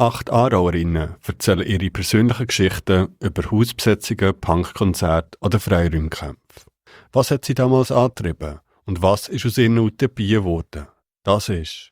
8 Aarauerinnen erzählen ihre persönlichen Geschichten über Hausbesetzungen, Punkkonzerte oder Freiräumkämpfe. Was hat sie damals angetrieben und was ist aus ihren Utopien geworden? Das ist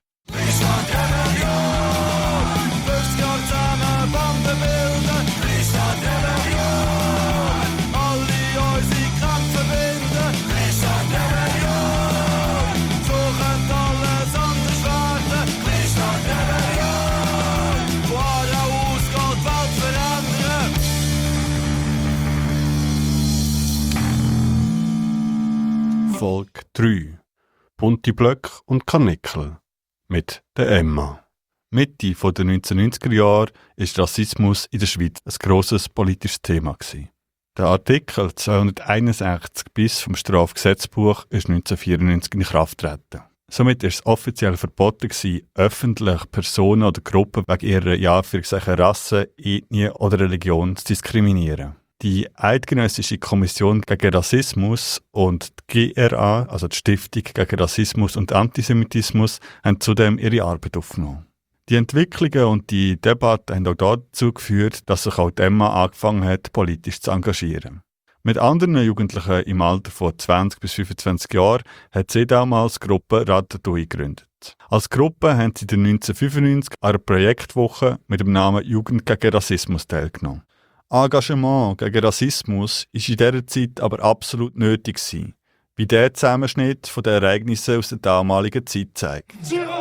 Folge 3 Bunte Blöcke und Karnickel mit der Emma. Mitte der 1990er Jahre war Rassismus in der Schweiz ein grosses politisches Thema. Der Artikel 261 bis vom Strafgesetzbuch ist 1994 in Kraft getreten. Somit war es offiziell verboten, öffentlich Personen oder Gruppen wegen ihrer Rasse, Ethnie oder Religion zu diskriminieren. Die Eidgenössische Kommission gegen Rassismus und die GRA, also die Stiftung gegen Rassismus und Antisemitismus, haben zudem ihre Arbeit aufgenommen. Die Entwicklungen und die Debatten haben auch dazu geführt, dass sich auch die Emma angefangen hat, politisch zu engagieren. Mit anderen Jugendlichen im Alter von 20 bis 25 Jahren hat sie damals die Gruppe Ratatouille gegründet. Als Gruppe haben sie in 1995 an einer Projektwoche mit dem Namen Jugend gegen Rassismus teilgenommen. Engagement gegen Rassismus war in dieser Zeit aber absolut nötig, wie der Zusammenschnitt von den Ereignissen aus der damaligen Zeit zeigt.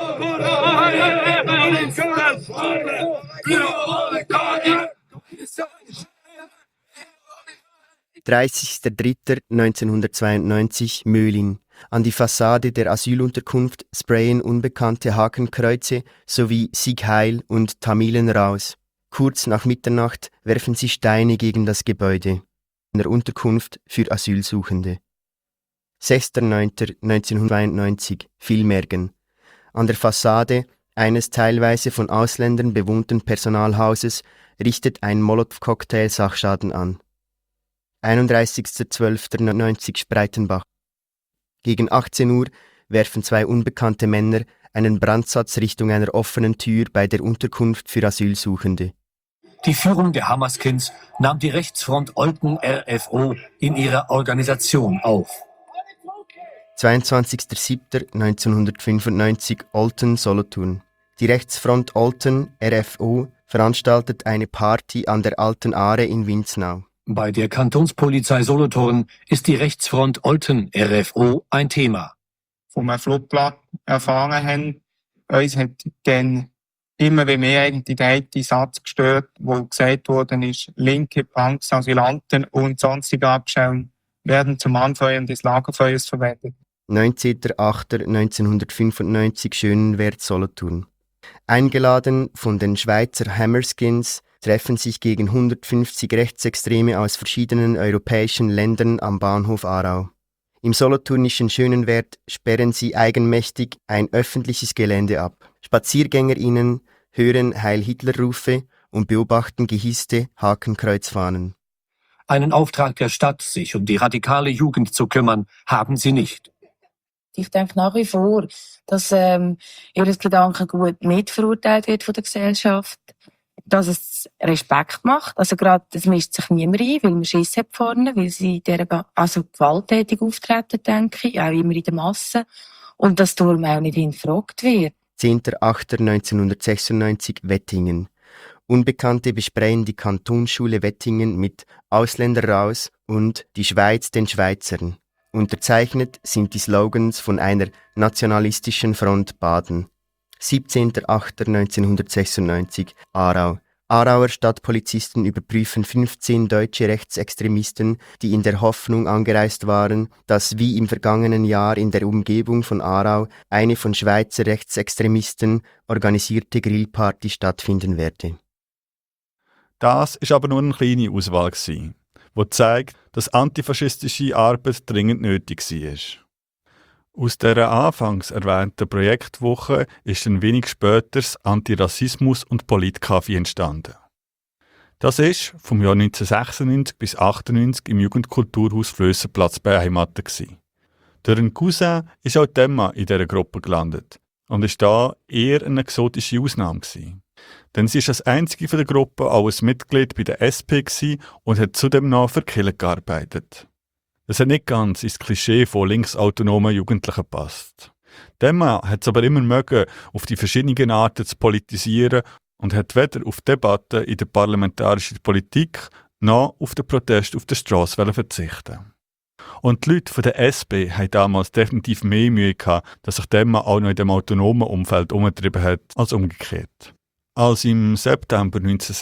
30.03.1992 Möhlin. An die Fassade der Asylunterkunft sprayen Unbekannte Hakenkreuze sowie Sieg Heil und Tamilen raus. Kurz nach Mitternacht werfen sie Steine gegen das Gebäude einer Unterkunft für Asylsuchende. 6.09.1992 Villmergen. An der Fassade eines teilweise von Ausländern bewohnten Personalhauses richtet ein Molotow-Cocktail Sachschaden an. 31.12.1990 Spreitenbach. Gegen 18 Uhr werfen 2 unbekannte Männer einen Brandsatz Richtung einer offenen Tür bei der Unterkunft für Asylsuchende. Die Führung der Hammerskins nahm die Rechtsfront Olten RFO in ihrer Organisation auf. 22.07.1995 Olten Solothurn. Die Rechtsfront Olten RFO veranstaltet eine Party an der Alten Aare in Winznau. Bei der Kantonspolizei Solothurn ist die Rechtsfront Olten RFO ein Thema. Von einem Flugblatt erfahren haben, uns hat dann immer mehr eigentlich der eine Satz gestört, wo gesagt worden ist, linke Punks, Asylanten und sonstige Abschauungen werden zum Anfeuern des Lagerfeuers verwendet. 19.08.1995 Schönenwert Solothurn. Eingeladen von den Schweizer Hammerskins treffen sich gegen 150 Rechtsextreme aus verschiedenen europäischen Ländern am Bahnhof Aarau. Im solothurnischen Schönenwert sperren sie eigenmächtig ein öffentliches Gelände ab. SpaziergängerInnen hören Heil-Hitler-Rufe und beobachten gehisste Hakenkreuzfahnen. Einen Auftrag der Stadt, sich um die radikale Jugend zu kümmern, haben sie nicht. Ich denke nach wie vor, dass ihr Gedankengut nicht verurteilt wird von der Gesellschaft, dass es Respekt macht. Also gerade, es mischt sich niemand ein, weil man Schiss hat vorne, weil sie gewalttätig auftreten, denke ich, auch immer in der Masse. Und dass darum auch nicht hinterfragt wird. 10.08.1996 Wettingen. Unbekannte besprayen die Kantonsschule Wettingen mit Ausländer raus und die Schweiz den Schweizern. Unterzeichnet sind die Slogans von einer nationalistischen Front Baden. 17.08.1996 Aarau. Aarauer Stadtpolizisten überprüfen 15 deutsche Rechtsextremisten, die in der Hoffnung angereist waren, dass wie im vergangenen Jahr in der Umgebung von Aarau eine von Schweizer Rechtsextremisten organisierte Grillparty stattfinden werde. Das ist aber nur eine kleine Auswahl, die zeigt, dass antifaschistische Arbeit dringend nötig war. Aus dieser anfangs erwähnten Projektwoche ist ein wenig später das Antirassismus- und Politcafé entstanden. Das ist vom Jahr 1996 bis 1998 im Jugendkulturhaus Flössenplatz beheimatet. Durch einen Cousin ist auch die Emma in dieser Gruppe gelandet und ist da eher eine exotische Ausnahme. Denn sie ist als einzige von der Gruppe auch ein Mitglied bei der SP und hat zudem noch für die Kirche gearbeitet. Das hat nicht ganz ins Klischee von linksautonomen Jugendlichen gepasst. Demma hat es aber immer mögen, auf die verschiedenen Arten zu politisieren und hat weder auf Debatten in der parlamentarischen Politik noch auf den Protest auf der Strasse verzichten. Und die Leute von der SP hatten damals definitiv mehr Mühe gehabt, dass sich Demma auch noch in dem autonomen Umfeld umgetrieben hat, als umgekehrt. Als im September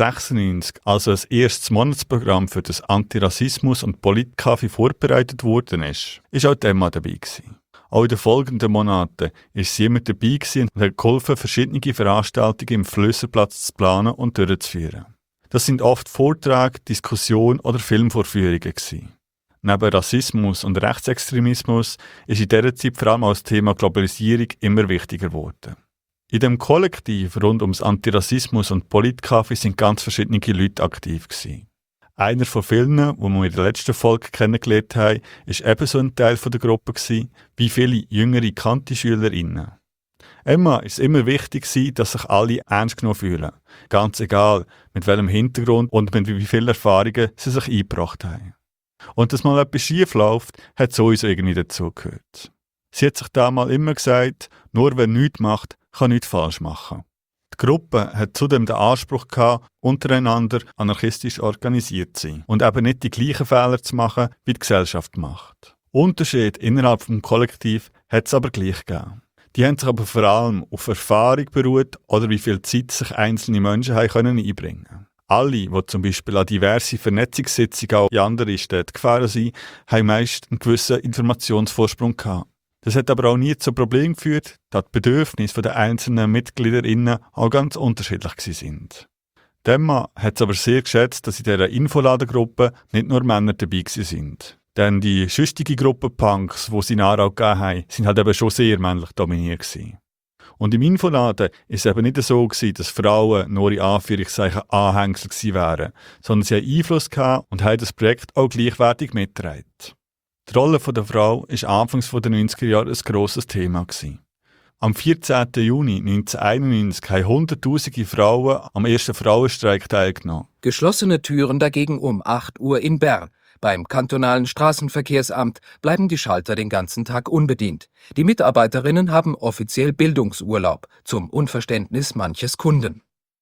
1996 also das erste Monatsprogramm für das Antirassismus- und Politcafé vorbereitet worden ist auch Demma dabei gewesen. Auch in den folgenden Monaten ist sie immer dabei gewesen und hat geholfen, verschiedene Veranstaltungen im Flösserplatz zu planen und durchzuführen. Das sind oft Vorträge, Diskussionen oder Filmvorführungen gewesen. Neben Rassismus und Rechtsextremismus ist in dieser Zeit vor allem auch das Thema Globalisierung immer wichtiger geworden. In dem Kollektiv rund ums Antirassismus- und Politcafé sind ganz verschiedene Leute aktiv gewesen. Einer von vielen, die wir in der letzten Folge kennengelernt haben, war ebenso ein Teil der Gruppe wie viele jüngere Kanti-SchülerInnen. Emma ist immer wichtig, dass sich alle ernst genommen fühlen. Ganz egal, mit welchem Hintergrund und mit wie vielen Erfahrungen sie sich eingebracht haben. Und dass mal etwas schief läuft, hat sowieso irgendwie dazugehört. Sie hat sich damals immer gesagt, nur wer nichts macht, kann nichts falsch machen. Die Gruppe hat zudem den Anspruch gehabt, untereinander anarchistisch organisiert zu sein und eben nicht die gleichen Fehler zu machen, wie die Gesellschaft macht. Unterschiede innerhalb des Kollektivs hat es aber gleich gegeben. Die haben sich aber vor allem auf Erfahrung beruht oder wie viel Zeit sich einzelne Menschen haben einbringen können. Alle, die zum Beispiel an diverse Vernetzungssitzungen auch in andere Städte gefahren sind, haben meist einen gewissen Informationsvorsprung gehabt. Das hat aber auch nie zu Problemen geführt, da die Bedürfnisse der einzelnen MitgliederInnen auch ganz unterschiedlich sind. Demma hat es aber sehr geschätzt, dass in dieser Infoladengruppe nicht nur Männer dabei sind. Denn die schüchtige Gruppe Punks, die sie nachher auch gegeben haben, sind halt eben schon sehr männlich dominiert gewesen. Und im Infoladen war es eben nicht so gewesen, dass Frauen nur in Anführungszeichen Anhängsel gewesen wären, sondern sie haben Einfluss gehabt und haben das Projekt auch gleichwertig mitgetragen. Die Rolle der Frau war anfangs der 90er Jahre ein grosses Thema gewesen. Am 14. Juni 1991 haben Hunderttausende Frauen am ersten Frauenstreik teilgenommen. Geschlossene Türen dagegen um 8 Uhr in Bern. Beim kantonalen Straßenverkehrsamt bleiben die Schalter den ganzen Tag unbedient. Die Mitarbeiterinnen haben offiziell Bildungsurlaub, zum Unverständnis manches Kunden.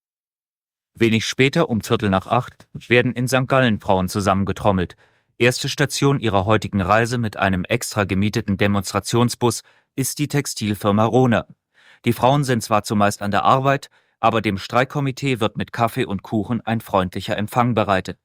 Wenig später, um 7:45, werden in St. Gallen Frauen zusammengetrommelt. Erste Station ihrer heutigen Reise mit einem extra gemieteten Demonstrationsbus ist die Textilfirma Rona. Die Frauen sind zwar zumeist an der Arbeit, aber dem Streikkomitee wird mit Kaffee und Kuchen ein freundlicher Empfang bereitet.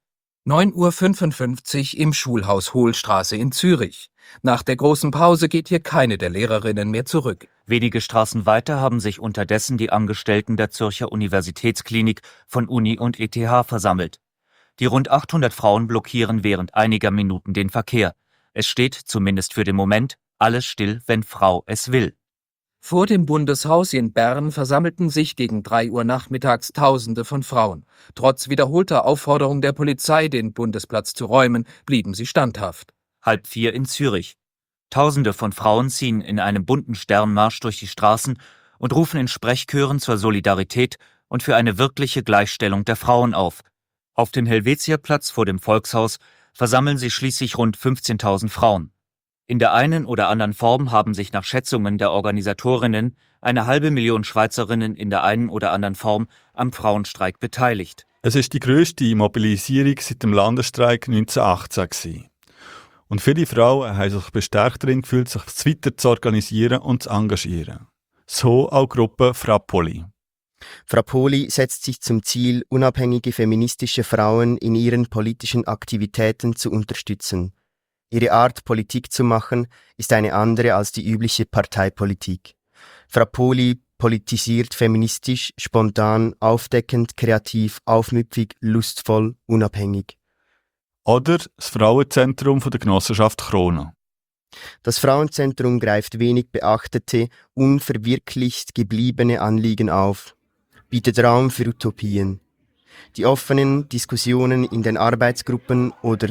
9:55 Uhr im Schulhaus Hohlstraße in Zürich. Nach der großen Pause geht hier keine der Lehrerinnen mehr zurück. Wenige Straßen weiter haben sich unterdessen die Angestellten der Zürcher Universitätsklinik von Uni und ETH versammelt. Die rund 800 Frauen blockieren während einiger Minuten den Verkehr. Es steht, zumindest für den Moment, alles still, wenn Frau es will. Vor dem Bundeshaus in Bern versammelten sich gegen 3 Uhr nachmittags Tausende von Frauen. Trotz wiederholter Aufforderung der Polizei, den Bundesplatz zu räumen, blieben sie standhaft. 3:30 in Zürich. Tausende von Frauen ziehen in einem bunten Sternmarsch durch die Straßen und rufen in Sprechchören zur Solidarität und für eine wirkliche Gleichstellung der Frauen auf. Auf dem Helvetiaplatz vor dem Volkshaus versammeln sich schließlich rund 15.000 Frauen. In der einen oder anderen Form haben sich nach Schätzungen der Organisatorinnen 500.000 Schweizerinnen in der einen oder anderen Form am Frauenstreik beteiligt. Es ist die grösste Mobilisierung seit dem Landesstreik 1918 gewesen. Und viele Frauen haben sich bestärkt darin gefühlt, sich weiter zu organisieren und zu engagieren. So auch die Gruppe Frappoli. Frappoli setzt sich zum Ziel, unabhängige feministische Frauen in ihren politischen Aktivitäten zu unterstützen. Ihre Art, Politik zu machen, ist eine andere als die übliche Parteipolitik. Frappoli politisiert feministisch, spontan, aufdeckend, kreativ, aufmüpfig, lustvoll, unabhängig. Oder das Frauenzentrum der Genossenschaft Krona. Das Frauenzentrum greift wenig beachtete, unverwirklicht gebliebene Anliegen auf, bietet Raum für Utopien. Die offenen Diskussionen in den Arbeitsgruppen oder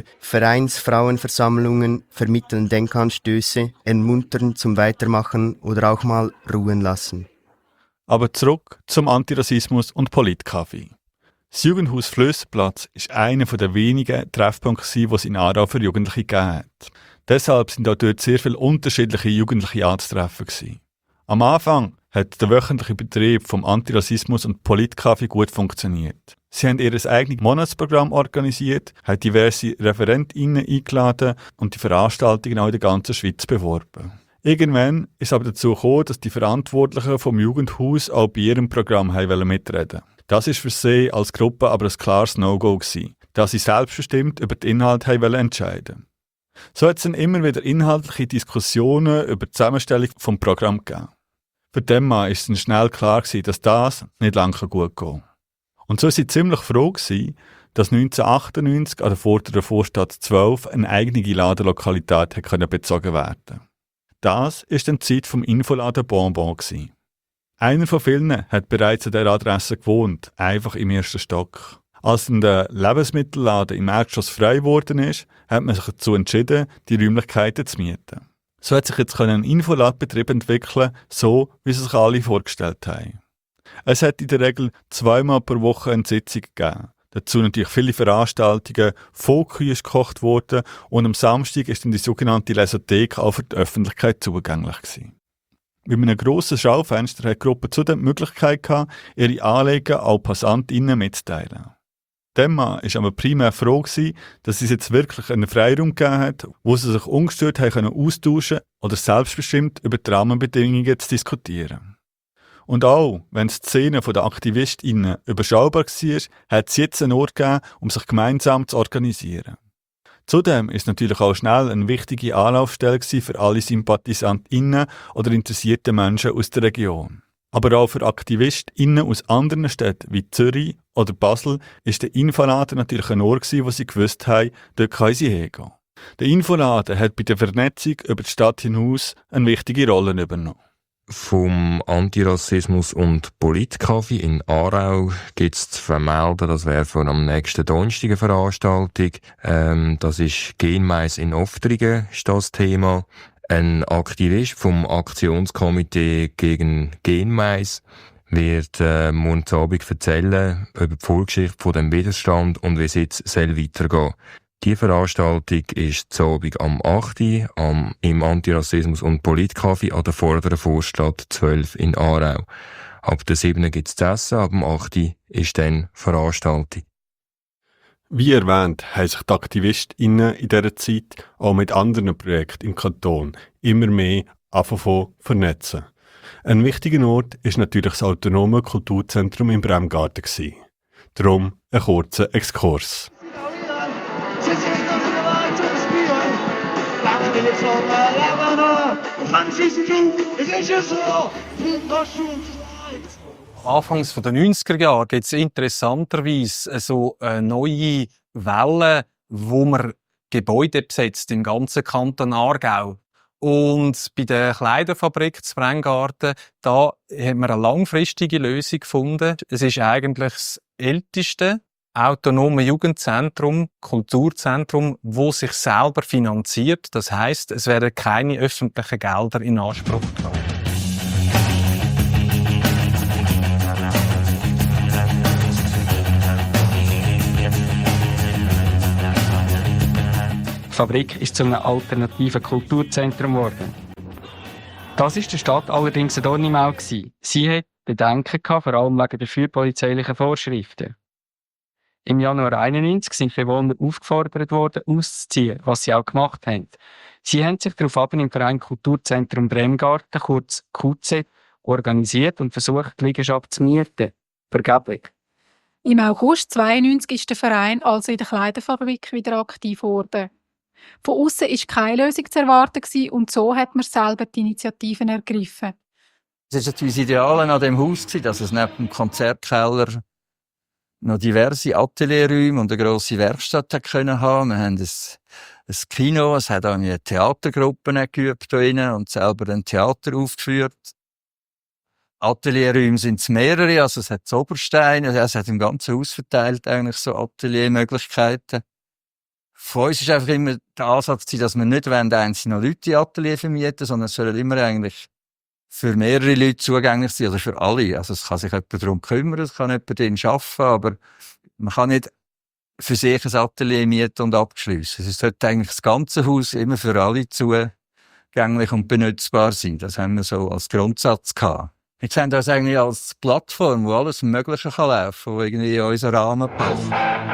Vereinsfrauenversammlungen vermitteln Denkanstöße, ermuntern zum Weitermachen oder auch mal ruhen lassen. Aber zurück zum Antirassismus und Politkaffee. Das Jugendhaus Flössenplatz war einer der wenigen Treffpunkte, die es in Aarau für Jugendliche gegeben hat. Deshalb sind auch dort sehr viele unterschiedliche Jugendliche anzutreffen gewesen. Am Anfang hat der wöchentliche Betrieb vom Antirassismus und Politkaffee gut funktioniert. Sie haben ihr eigenes Monatsprogramm organisiert, haben diverse ReferentInnen eingeladen und die Veranstaltungen auch in der ganzen Schweiz beworben. Irgendwann ist es aber dazu gekommen, dass die Verantwortlichen vom Jugendhaus auch bei ihrem Programm mitreden wollten. Das war für sie als Gruppe aber ein klares No-Go gewesen, da sie selbstbestimmt über den Inhalt entscheiden wollten. So hat es dann immer wieder inhaltliche Diskussionen über die Zusammenstellung des Programms gegeben. Für den Mann ist es schnell klar gewesen, dass das nicht lange gut gehen kann. Und so war sie ziemlich froh gewesen, dass 1998 an der vorderen Vorstadt 12 eine eigene Ladenlokalität bezogen werden konnte. Das war dann die Zeit vom Infoladen Bonbon gewesen. Einer von vielen hat bereits an dieser Adresse gewohnt, einfach im ersten Stock. Als dann der Lebensmittelladen im Erdgeschoss frei geworden ist, hat man sich dazu entschieden, die Räumlichkeiten zu mieten. So hat sich jetzt ein Infoladbetrieb entwickeln, so wie sie sich alle vorgestellt haben. Es hat in der Regel 2-mal pro Woche eine Sitzung gegeben. Dazu natürlich viele Veranstaltungen, Fokus gekocht worden und am Samstag ist dann die sogenannte Lesothek auch für die Öffentlichkeit zugänglich gewesen. Mit einem grossen Schaufenster hat die Gruppe zudem die Möglichkeit gehabt, ihre Anliegen auch PassantInnen mitzuteilen. Dem Mann war aber primär froh gewesen, dass es jetzt wirklich einen Freiraum gegeben hat, wo sie sich ungestört austauschen oder selbstbestimmt über die Rahmenbedingungen zu diskutieren. Und auch, wenn die Szene der AktivistInnen überschaubar war, hat es jetzt einen Ort gegeben, um sich gemeinsam zu organisieren. Zudem ist es natürlich auch schnell eine wichtige Anlaufstelle für alle SympathisantInnen oder interessierte Menschen aus der Region. Aber auch für AktivistInnen aus anderen Städten wie Zürich oder Basel ist der Infoladen natürlich ein Ort gewesen, wo sie gewusst haben, dort können sie hingehen. Der Infoladen hat bei der Vernetzung über die Stadt hinaus eine wichtige Rolle übernommen. Vom Antirassismus und Politkaffee in Aarau gibt es zu vermelden, das wäre von am nächsten Donnerstag eine Veranstaltung. Das ist Genmais in Oftringen, ist das Thema. Ein Aktivist vom Aktionskomitee gegen Genmais wird morgen Abend erzählen über die Vorgeschichte von dem Widerstand und wie es jetzt weitergehen soll. Die Veranstaltung ist zu Abend am 8. Im Antirassismus und Politkaffee an der vorderen Vorstadt 12 in Aarau. Ab der 7. gibt es zu essen, ab dem 8. ist dann Veranstaltung. Wie erwähnt, haben sich die AktivistInnen in dieser Zeit auch mit anderen Projekten im Kanton immer mehr vernetzen. Ein wichtiger Ort war natürlich das autonome Kulturzentrum im Bremgarten. Darum ein kurzer Exkurs. Anfangs der 90er Jahre gibt es interessanterweise so eine neue Welle, wo man Gebäude besetzt im ganzen Kanton Aargau. Und bei der Kleiderfabrik zu Bremgarten, da hat man eine langfristige Lösung gefunden. Es ist eigentlich das älteste autonome Jugendzentrum, Kulturzentrum, wo sich selber finanziert. Das heisst, es werden keine öffentlichen Gelder in Anspruch genommen. Die Fabrik ist zu einem alternativen Kulturzentrum geworden. Das war der Stadt allerdings ein Dorn im Auge. Sie hat Bedenken gehabt, vor allem wegen der feuerpolizeilichen Vorschriften. Im Januar 1991 sind Bewohner aufgefordert worden, auszuziehen, was sie auch gemacht haben. Sie haben sich daraufhin im Verein Kulturzentrum Bremgarten, kurz QZ, organisiert und versucht, die Liegenschaft zu mieten. Vergeblich. Im August 1992 ist der Verein also in der Kleiderfabrik wieder aktiv geworden. Von außen war keine Lösung zu erwarten und so hat man selber die Initiativen ergriffen. Es war natürlich das Ideale an dem Haus, dass es neben dem Konzertkeller noch diverse Atelierräume und eine grosse Werkstatt können haben. Wir haben ein Kino, es hat auch eine Theatergruppe geübt und selber ein Theater aufgeführt. Atelierräume sind es mehrere, also es hat das Oberstein, es hat im ganzen Haus verteilt eigentlich so Ateliermöglichkeiten. Für uns ist einfach immer der Ansatz, dass wir nicht einzelne Leute in Atelier vermieten, sondern es sollen immer eigentlich für mehrere Leute zugänglich sein, also für alle. Also es kann sich jemand darum kümmern, es kann jemand drin arbeiten, aber man kann nicht für sich ein Atelier mieten und abschliessen. Es sollte eigentlich das ganze Haus immer für alle zugänglich und benutzbar sein. Das haben wir so als Grundsatz gehabt. Jetzt haben wir das eigentlich als Plattform, wo alles Mögliche kann laufen, wo irgendwie in unseren Rahmen passt.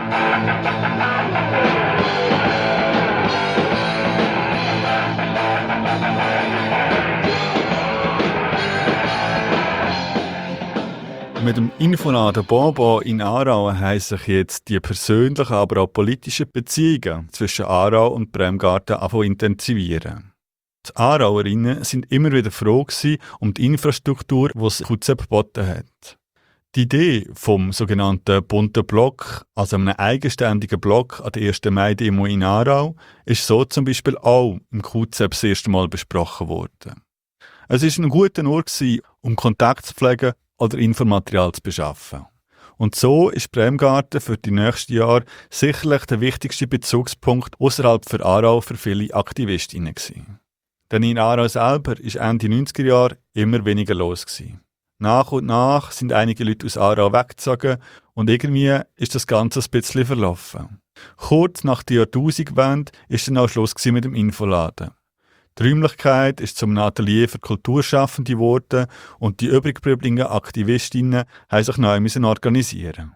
Mit dem Infoladen Bonbon in Aarau haben sich jetzt die persönlichen, aber auch politischen Beziehungen zwischen Aarau und Bremgarten intensivieren. Die Aarauerinnen sind immer wieder froh um die Infrastruktur, die das QZEB geboten hat. Die Idee vom sogenannten bunten Block, also einem eigenständigen Block an der 1. Mai-Demo in Aarau, ist so zum Beispiel auch im QZEB das erste Mal besprochen worden. Es war ein guter Ort, um Kontakt zu pflegen oder Infomaterial zu beschaffen. Und so ist Bremgarten für die nächsten Jahre sicherlich der wichtigste Bezugspunkt außerhalb für Aarau für viele Aktivistinnen gewesen. Denn in Aarau selber ist Ende 90er Jahre immer weniger los gewesen. Nach und nach sind einige Leute aus Aarau weggezogen und irgendwie ist das Ganze ein bisschen verlaufen. Kurz nach der Jahrtausendwende ist dann auch Schluss mit dem Infoladen. Die Räumlichkeit ist zum Atelier für Kulturschaffende geworden und die übrig gebliebenen Aktivistinnen haben sich neu organisieren.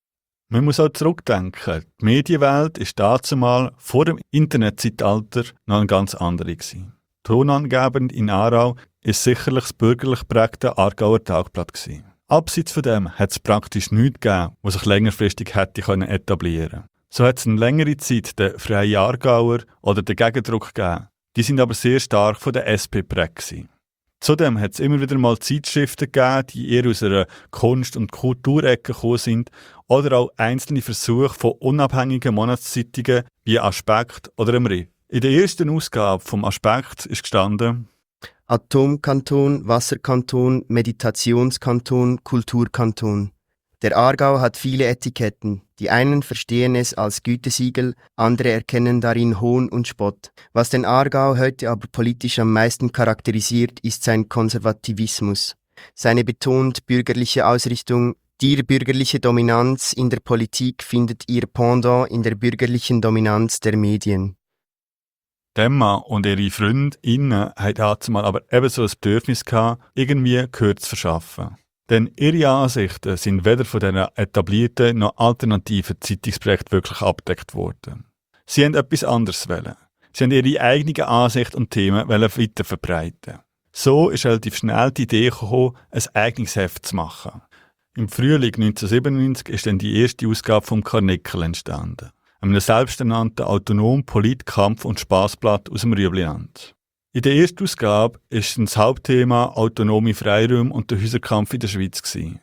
Man muss auch zurückdenken, die Medienwelt war dazumal vor dem Internetzeitalter noch eine ganz andere gewesen. Tonangebend in Aarau ist sicherlich das bürgerlich geprägte Aargauer Tagblatt gewesen. Abseits von dem hat es praktisch nichts gegeben, was sich längerfristig hätte etablieren können. So hat es eine längere Zeit den Freien Aargauer oder den Gegendruck gegeben. Die sind aber sehr stark von der SP geprägt. Zudem hat es immer wieder mal Zeitschriften gegeben, die eher aus einer Kunst- und Kulturecke gekommen sind, oder auch einzelne Versuche von unabhängigen Monatszeitungen wie Aspekt oder dem Riff. In der ersten Ausgabe vom Aspekt ist gestanden: Atomkanton, Wasserkanton, Meditationskanton, Kulturkanton. Der Aargau hat viele Etiketten. Die einen verstehen es als Gütesiegel, andere erkennen darin Hohn und Spott. Was den Aargau heute aber politisch am meisten charakterisiert, ist sein Konservativismus. Seine betont bürgerliche Ausrichtung. Die bürgerliche Dominanz in der Politik findet ihr Pendant in der bürgerlichen Dominanz der Medien. Emma und ihre Freundinnen hatten dazumal aber ebenso ein Bedürfnis gehabt, irgendwie Gehör zu verschaffen. Denn ihre Ansichten sind weder von diesen etablierten noch alternativen Zeitungsprojekten wirklich abgedeckt worden. Sie wollten etwas anderes wollen. Sie wollten ihre eigenen Ansichten und Themen weiterverbreiten. So ist relativ schnell die Idee gekommen, ein eigenes Heft zu machen. Im Frühling 1997 ist dann die erste Ausgabe vom Karnickel entstanden, einem selbsternannten autonomen Polit-, Kampf- und Spassblatt aus dem Rüebliland. In der ersten Ausgabe war das Hauptthema autonome Freiräume und der Häuserkampf in der Schweiz.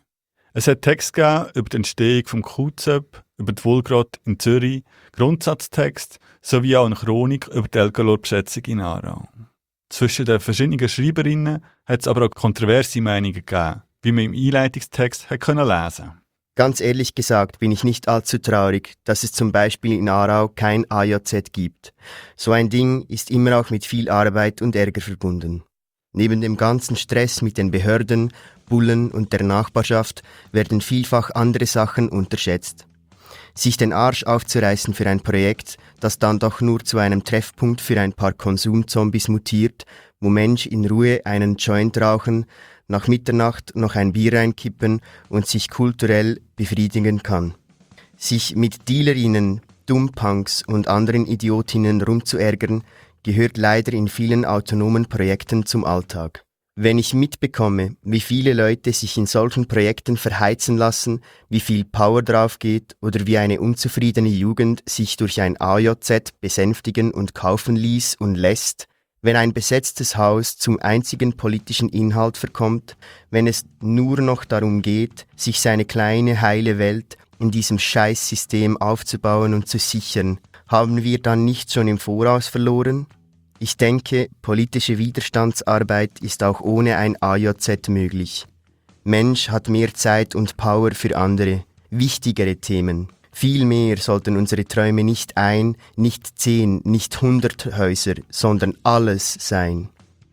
Es hat Text gegeben über die Entstehung vom QZEB, über die Wohlgrad in Zürich, Grundsatztext sowie auch eine Chronik über die Elgalor-Besetzung in Aarau. Zwischen den verschiedenen Schreiberinnen hat es aber auch kontroverse Meinungen gegeben, wie man im Einleitungstext lesen konnte. Ganz ehrlich gesagt bin ich nicht allzu traurig, dass es zum Beispiel in Aarau kein AJZ gibt. So ein Ding ist immer auch mit viel Arbeit und Ärger verbunden. Neben dem ganzen Stress mit den Behörden, Bullen und der Nachbarschaft werden vielfach andere Sachen unterschätzt. Sich den Arsch aufzureißen für ein Projekt, das dann doch nur zu einem Treffpunkt für ein paar Konsumzombies mutiert, wo Mensch in Ruhe einen Joint rauchen, nach Mitternacht noch ein Bier reinkippen und sich kulturell befriedigen kann. Sich mit Dealerinnen, Dummpunks und anderen Idiotinnen rumzuärgern, gehört leider in vielen autonomen Projekten zum Alltag. Wenn ich mitbekomme, wie viele Leute sich in solchen Projekten verheizen lassen, wie viel Power drauf geht oder wie eine unzufriedene Jugend sich durch ein AJZ besänftigen und kaufen ließ und lässt, wenn ein besetztes Haus zum einzigen politischen Inhalt verkommt, wenn es nur noch darum geht, sich seine kleine heile Welt in diesem Scheißsystem aufzubauen und zu sichern, haben wir dann nicht schon im Voraus verloren? Ich denke, politische Widerstandsarbeit ist auch ohne ein AJZ möglich. Mensch hat mehr Zeit und Power für andere, wichtigere Themen. Vielmehr sollten unsere Träume nicht 1, nicht 10, nicht 100 Häuser, sondern alles sein.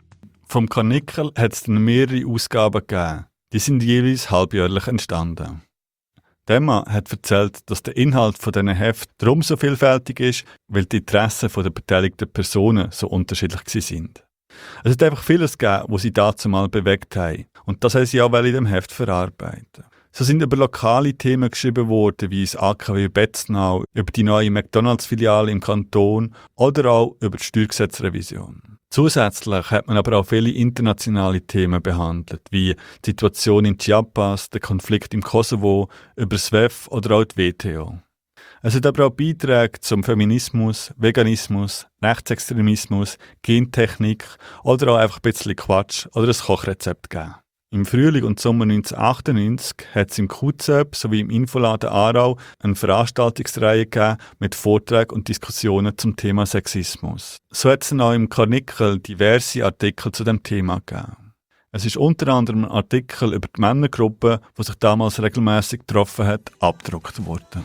Vom Karnickel hat es dann mehrere Ausgaben gegeben. Die sind jeweils halbjährlich entstanden. Emma hat erzählt, dass der Inhalt von diesen Heften darum so vielfältig ist, weil die Interessen der beteiligten Personen so unterschiedlich sind. Es hat einfach vieles gegeben, was sie dazu mal bewegt haben. Und das haben sie auch in dem Heft verarbeiten. So sind über lokale Themen geschrieben worden, wie das AKW Betznau, über die neue McDonalds-Filiale im Kanton oder auch über die Steuergesetzrevision. Zusätzlich hat man aber auch viele internationale Themen behandelt, wie die Situation in Chiapas, der Konflikt im Kosovo, über das WEF oder auch die WTO. Es hat aber auch Beiträge zum Feminismus, Veganismus, Rechtsextremismus, Gentechnik oder auch einfach ein bisschen Quatsch oder ein Kochrezept gegeben. Im Frühling und Sommer 1998 hat es im QZEB sowie im Infoladen Aarau eine Veranstaltungsreihe gegeben mit Vorträgen und Diskussionen zum Thema Sexismus. So hat es auch im Karnickel diverse Artikel zu dem Thema gegeben. Es ist unter anderem ein Artikel über die Männergruppe, die sich damals regelmäßig getroffen hat, abgedruckt worden.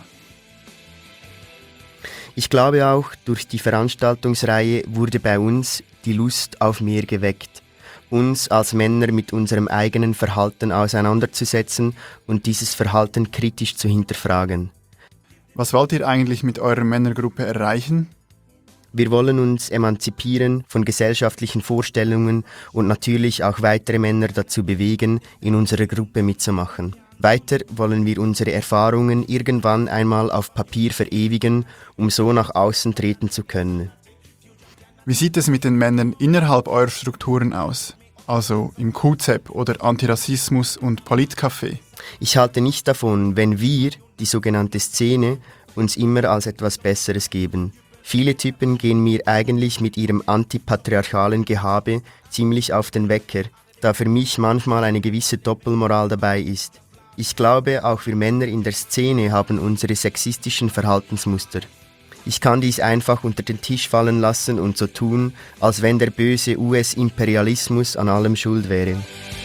Ich glaube auch, durch die Veranstaltungsreihe wurde bei uns die Lust auf mehr geweckt, uns als Männer mit unserem eigenen Verhalten auseinanderzusetzen und dieses Verhalten kritisch zu hinterfragen. Was wollt ihr eigentlich mit eurer Männergruppe erreichen? Wir wollen uns emanzipieren von gesellschaftlichen Vorstellungen und natürlich auch weitere Männer dazu bewegen, in unserer Gruppe mitzumachen. Weiter wollen wir unsere Erfahrungen irgendwann einmal auf Papier verewigen, um so nach außen treten zu können. Wie sieht es mit den Männern innerhalb eurer Strukturen aus? Also im QZEB oder Antirassismus- und Politcafé? Ich halte nicht davon, wenn wir, die sogenannte Szene, uns immer als etwas Besseres geben. Viele Typen gehen mir eigentlich mit ihrem antipatriarchalen Gehabe ziemlich auf den Wecker, da für mich manchmal eine gewisse Doppelmoral dabei ist. Ich glaube, auch wir Männer in der Szene haben unsere sexistischen Verhaltensmuster. Ich kann dies einfach unter den Tisch fallen lassen und so tun, als wenn der böse US-Imperialismus an allem schuld wäre.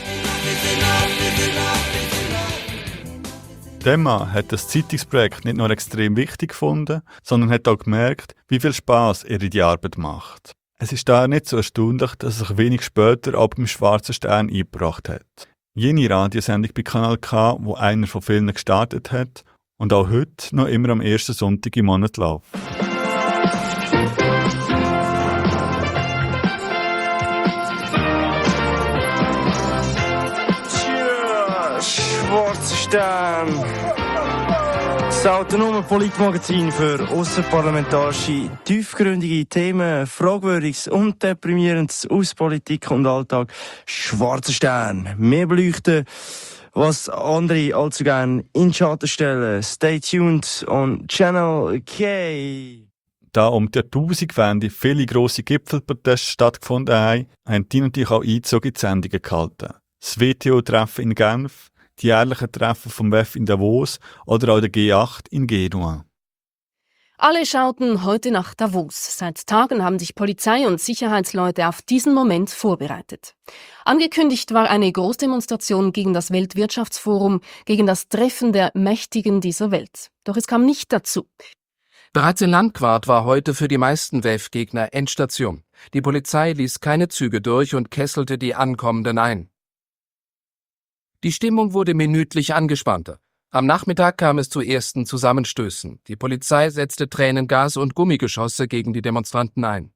Emma hat das Zeitungsprojekt nicht nur extrem wichtig gefunden, sondern hat auch gemerkt, wie viel Spass ihr die Arbeit macht. Es ist daher nicht so erstaunlich, dass er sich wenig später auch beim Schwarzen Stern eingebracht hat. Jene Radiosendung bei Kanal K, wo einer von vielen gestartet hat und auch heute noch immer am ersten Sonntag im Monat läuft. Schwarzer Stern. Das autonome Politmagazin für ausserparlamentarische, tiefgründige Themen, Fragwürdiges und Deprimierendes aus Politik und Alltag. Schwarzer Stern. Mehr beleuchten, was andere allzu gern in Schatten stellen. Stay tuned on Channel K. Da um die Jahrtausendwende viele grosse Gipfelproteste stattgefunden haben, haben die natürlich auch Einzug in die Sendungen gehalten. Das WTO-Treffen in Genf, die jährlichen Treffen vom WEF in Davos oder auch der G8 in Genua. Alle schauten heute nach Davos. Seit Tagen haben sich Polizei und Sicherheitsleute auf diesen Moment vorbereitet. Angekündigt war eine Großdemonstration gegen das Weltwirtschaftsforum, gegen das Treffen der Mächtigen dieser Welt. Doch es kam nicht dazu. Bereits in Landquart war heute für die meisten WEF-Gegner Endstation. Die Polizei ließ keine Züge durch und kesselte die Ankommenden ein. Die Stimmung wurde minütlich angespannter. Am Nachmittag kam es zu ersten Zusammenstößen. Die Polizei setzte Tränengas und Gummigeschosse gegen die Demonstranten ein.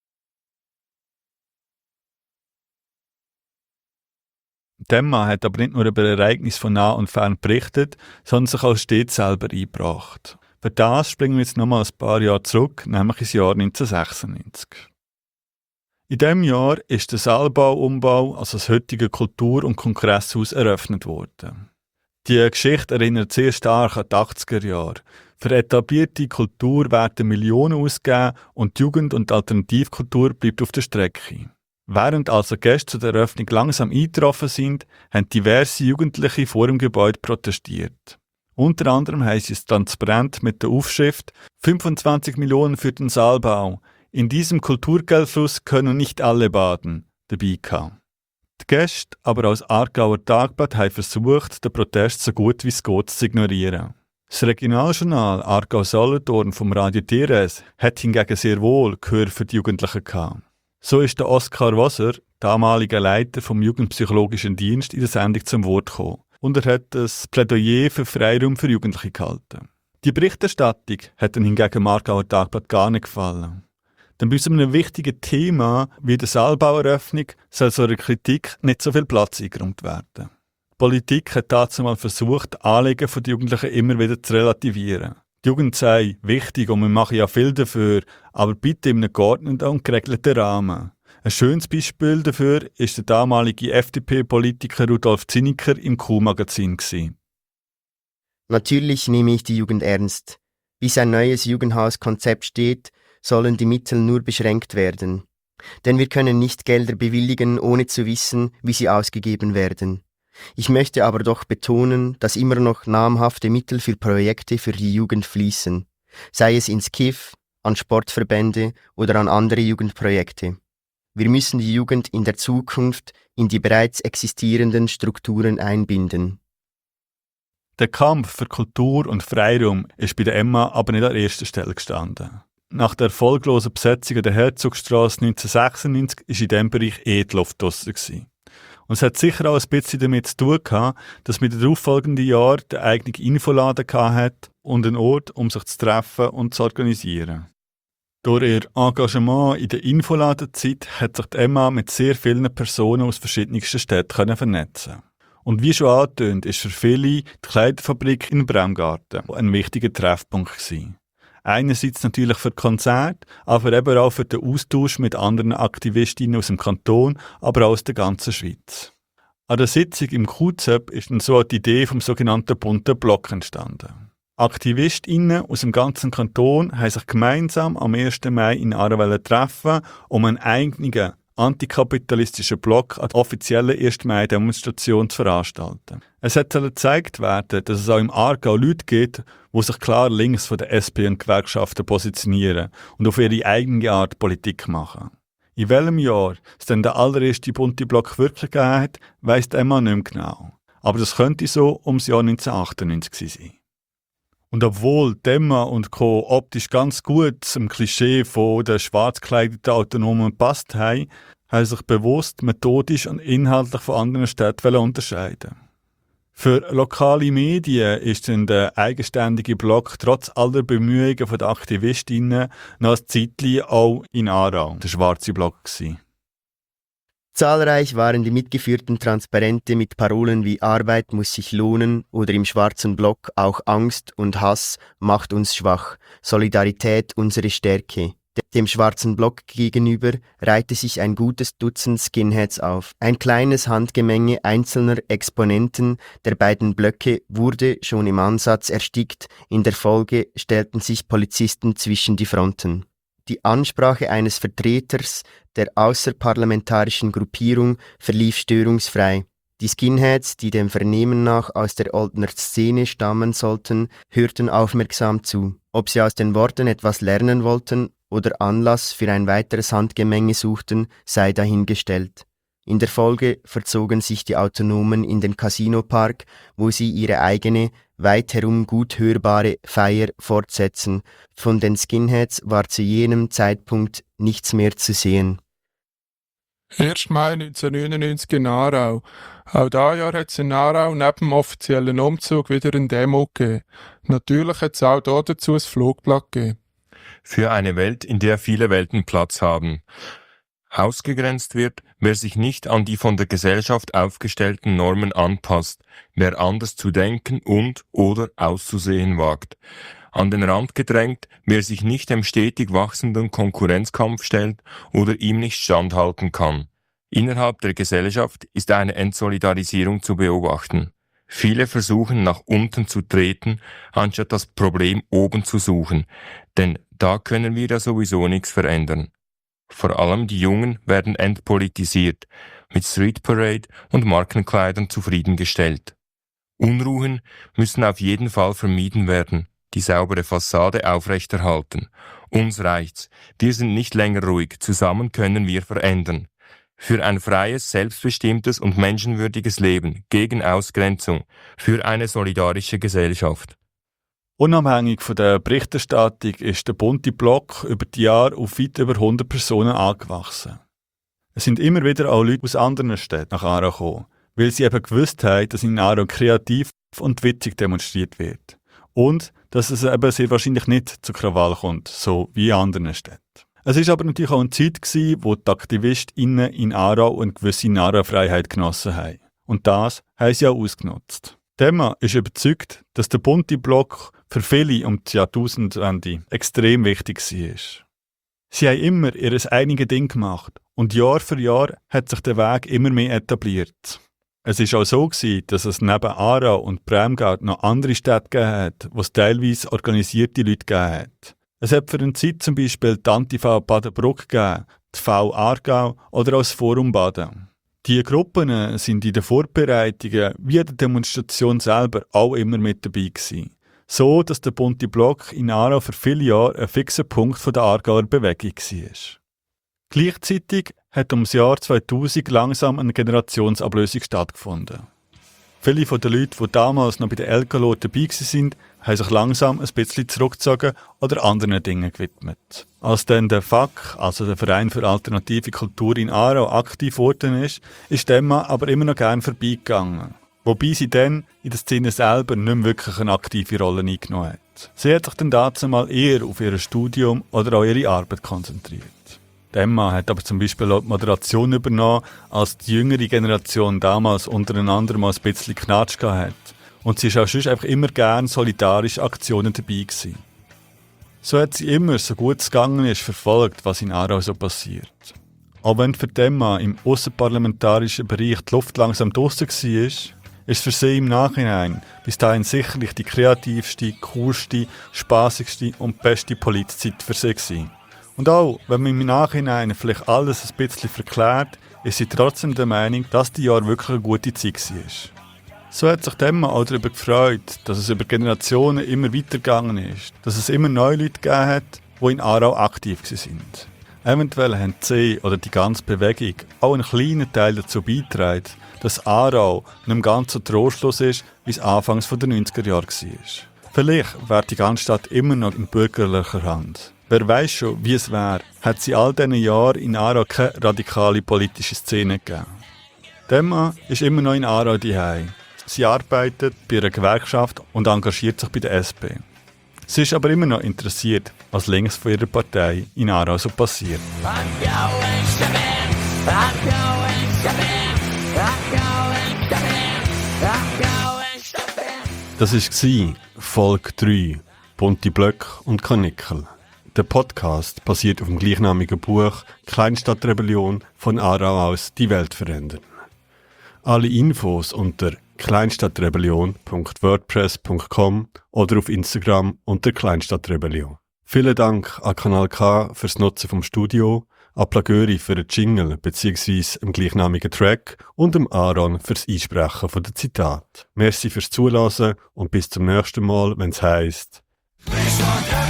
Emma hat aber nicht nur über Ereignisse von nah und fern berichtet, sondern sich auch stets selber eingebracht. Für das springen wir jetzt nochmal ein paar Jahre zurück, nämlich ins Jahr 1996. In diesem Jahr ist der Saalbau-Umbau, also das heutige Kultur- und Kongresshaus, eröffnet worden. Die Geschichte erinnert sehr stark an die 80er Jahre. Für etablierte Kultur werden Millionen ausgegeben und die Jugend- und Alternativkultur bleibt auf der Strecke. Während also Gäste zu der Eröffnung langsam eingetroffen sind, haben diverse Jugendliche vor dem Gebäude protestiert. Unter anderem haben sie es transparent mit der Aufschrift 25 Millionen für den Saalbau. In diesem Kulturgeldfluss können nicht alle baden, dabei gehabt. Die Gäste, aber auch das Aargauer Tagblatt, haben versucht, den Protest so gut wie es geht zu ignorieren. Das Regionaljournal Aargau-Solothurn vom Radio DRS hat hingegen sehr wohl Gehör für die Jugendlichen gehabt. So ist der Oskar Wasser, damaliger Leiter vom Jugendpsychologischen Dienst, in der Sendung zum Wort gekommen. Und er hat ein Plädoyer für Freiraum für Jugendliche gehalten. Die Berichterstattung hat ihm hingegen im Aargauer Tagblatt gar nicht gefallen. Denn bei so einem wichtigen Thema wie der Saalbaueröffnung soll so einer Kritik nicht so viel Platz eingeräumt werden. Die Politik hat dazu mal versucht, Anliegen der Jugendlichen immer wieder zu relativieren. Die Jugend sei wichtig und wir machen ja viel dafür, aber bitte in einem geordneten und geregelten Rahmen. Ein schönes Beispiel dafür ist der damalige FDP-Politiker Rudolf Zinnecker im Q-Magazin. Natürlich nehme ich die Jugend ernst. Bis ein neues Jugendhauskonzept steht, sollen die Mittel nur beschränkt werden. Denn wir können nicht Gelder bewilligen, ohne zu wissen, wie sie ausgegeben werden. Ich möchte aber doch betonen, dass immer noch namhafte Mittel für Projekte für die Jugend fließen, sei es ins KIF, an Sportverbände oder an andere Jugendprojekte. Wir müssen die Jugend in der Zukunft in die bereits existierenden Strukturen einbinden. Der Kampf für Kultur und Freiraum ist bei der Emma aber nicht an erster Stelle gestanden. Nach der erfolglosen Besetzung der Herzogstrasse 1996 war in diesem Bereich die Luft draussen. Und es hat sicher auch ein bisschen damit zu tun gehabt, dass mit den darauffolgenden Jahren der eigene Infoladen hatte und einen Ort, um sich zu treffen und zu organisieren. Durch ihr Engagement in der Infoladenzeit hat sich die Emma mit sehr vielen Personen aus verschiedensten Städten vernetzen. Und wie schon angetönt, ist für viele die Kleiderfabrik in Bremgarten ein wichtiger Treffpunkt gewesen. Einerseits natürlich für Konzerte, aber eben auch für den Austausch mit anderen Aktivistinnen aus dem Kanton, aber auch aus der ganzen Schweiz. An der Sitzung im QZEP ist dann so die Idee vom sogenannten bunten Block entstanden. AktivistInnen aus dem ganzen Kanton haben sich gemeinsam am 1. Mai in Aarau treffen, um einen eigenen antikapitalistischen Block an der offiziellen 1. Mai-Demonstration zu veranstalten. Es hat gezeigt werden, dass es auch im Aargau Leute gibt, die sich klar links von der SP und Gewerkschaften positionieren und auf ihre eigene Art Politik machen. In welchem Jahr es denn der allererste bunte Block wirklich gegeben hat, weiss Emma nicht mehr genau. Aber das könnte so ums Jahr 1998 sein. Und obwohl Emma und Co. optisch ganz gut zum Klischee von den schwarz gekleideten Autonomen gepasst haben, haben sich bewusst methodisch und inhaltlich von anderen Städten unterscheiden. Für lokale Medien ist dann der eigenständige Block trotz aller Bemühungen der Aktivistinnen noch ein Zeitchen auch in Aarau der schwarze Block gewesen. Zahlreich waren die mitgeführten Transparente mit Parolen wie Arbeit muss sich lohnen oder im schwarzen Block auch Angst und Hass macht uns schwach, Solidarität unsere Stärke. Dem schwarzen Block gegenüber reihte sich ein gutes Dutzend Skinheads auf. Ein kleines Handgemenge einzelner Exponenten der beiden Blöcke wurde schon im Ansatz erstickt, in der Folge stellten sich Polizisten zwischen die Fronten. Die Ansprache eines Vertreters der außerparlamentarischen Gruppierung verlief störungsfrei. Die Skinheads, die dem Vernehmen nach aus der Oldner Szene stammen sollten, hörten aufmerksam zu. Ob sie aus den Worten etwas lernen wollten oder Anlass für ein weiteres Handgemenge suchten, sei dahingestellt. In der Folge verzogen sich die Autonomen in den Casinopark, wo sie ihre eigene, weit herum gut hörbare Feier fortsetzen. Von den Skinheads war zu jenem Zeitpunkt nichts mehr zu sehen. 1. Mai 1999 in Aarau. Auch dieses Jahr hat es in Aarau neben dem offiziellen Umzug wieder eine Demo gegeben. Natürlich hat es auch dazu ein Flugblatt gegeben. Für eine Welt, in der viele Welten Platz haben. Ausgegrenzt wird, wer sich nicht an die von der Gesellschaft aufgestellten Normen anpasst, wer anders zu denken und/oder auszusehen wagt. An den Rand gedrängt, wer sich nicht dem stetig wachsenden Konkurrenzkampf stellt oder ihm nicht standhalten kann. Innerhalb der Gesellschaft ist eine Entsolidarisierung zu beobachten. Viele versuchen nach unten zu treten, anstatt das Problem oben zu suchen, denn da können wir ja sowieso nichts verändern. Vor allem die Jungen werden entpolitisiert, mit Street Parade und Markenkleidern zufriedengestellt. Unruhen müssen auf jeden Fall vermieden werden, die saubere Fassade aufrechterhalten. Uns reicht's, wir sind nicht länger ruhig, zusammen können wir verändern. Für ein freies, selbstbestimmtes und menschenwürdiges Leben, gegen Ausgrenzung, für eine solidarische Gesellschaft. Unabhängig von der Berichterstattung ist der bunte Block über die Jahre auf weit über 100 Personen angewachsen. Es sind immer wieder auch Leute aus anderen Städten nach Aarau gekommen, weil sie eben gewusst haben, dass in Aarau kreativ und witzig demonstriert wird. Und dass es eben sehr wahrscheinlich nicht zu Krawall kommt, so wie in anderen Städten. Es war aber natürlich auch eine Zeit, wo die AktivistInnen in Aarau eine gewisse Narrenfreiheit genossen haben. Und das haben sie auch ausgenutzt. Thema ist überzeugt, dass der bunte Block für viele um die Jahrtausendwende extrem wichtig war. Sie haben immer ihr eigenes Ding gemacht und Jahr für Jahr hat sich der Weg immer mehr etabliert. Es war auch so, dass es neben Aarau und Bremgarten noch andere Städte gegeben hat, wo es teilweise organisierte Leute gegeben hat. Es hat für eine Zeit zum Beispiel die Antifa Badenbruck gegeben, die V Aargau oder auch das Forum Baden. Diese Gruppen sind in den Vorbereitungen wie der Demonstration selber auch immer mit dabei gewesen. So, dass der bunte Block in Aarau für viele Jahre ein fixer Punkt der Aargauer Bewegung war. Gleichzeitig hat ums Jahr 2000 langsam eine Generationsablösung stattgefunden. Viele von den Leuten, die damals noch bei den LKLO dabei waren, haben sich langsam ein bisschen zurückgezogen oder anderen Dingen gewidmet. Als dann der FAK, also der Verein für alternative Kultur in Aarau, aktiv geworden ist Emma aber immer noch gern vorbeigegangen. Wobei sie dann in der Szene selber nicht mehr wirklich eine aktive Rolle eingenommen hat. Sie hat sich dann dazu mal eher auf ihr Studium oder auch ihre Arbeit konzentriert. Emma hat aber zum Beispiel auch die Moderation übernommen, als die jüngere Generation damals untereinander mal ein bisschen Knatsch hat. Und sie ist auch sonst einfach immer gern solidarische Aktionen dabei gewesen. So hat sie immer, so gut es gegangen ist, verfolgt, was in Aarau so passiert. Auch wenn für Emma im ausserparlamentarischen Bereich die Luft langsam draussen war, ist für sie im Nachhinein bis dahin sicherlich die kreativste, coolste, spaßigste und beste Politzeit für sie gewesen. Und auch, wenn man im Nachhinein vielleicht alles ein bisschen verklärt, ist sie trotzdem der Meinung, dass die Jahr wirklich eine gute Zeit war. So hat sich Emma auch darüber gefreut, dass es über Generationen immer weitergegangen ist, dass es immer neue Leute gegeben hat, die in Aarau aktiv waren. Eventuell haben sie oder die ganze Bewegung auch einen kleinen Teil dazu beigetragen, dass Aarau nicht mehr ganz so trostlos ist, wie es anfangs der 90er Jahre war. Vielleicht wäre die ganze Stadt immer noch in bürgerlicher Hand. Wer weiß schon, wie es wäre, hat sie all diesen Jahren in Aarau keine radikale politische Szene gegeben. Emma ist immer noch in Aarau daheim. Sie arbeitet bei einer Gewerkschaft und engagiert sich bei der SP. Sie ist aber immer noch interessiert, was links von ihrer Partei in Aarau so passiert. Das war Folge 3, Bunte Blöcke und Karnickel. Der Podcast basiert auf dem gleichnamigen Buch Kleinstadtrebellion von Aarau aus die Welt verändern. Alle Infos unter kleinstadtrebellion.wordpress.com oder auf Instagram unter Kleinstadtrebellion. Vielen Dank an Kanal K fürs Nutzen vom Studio, an Plagöri für den Jingle bzw. im gleichnamigen Track und dem Aaron fürs Einsprechen von der Zitat. Merci fürs Zuhören und bis zum nächsten Mal, wenn es heisst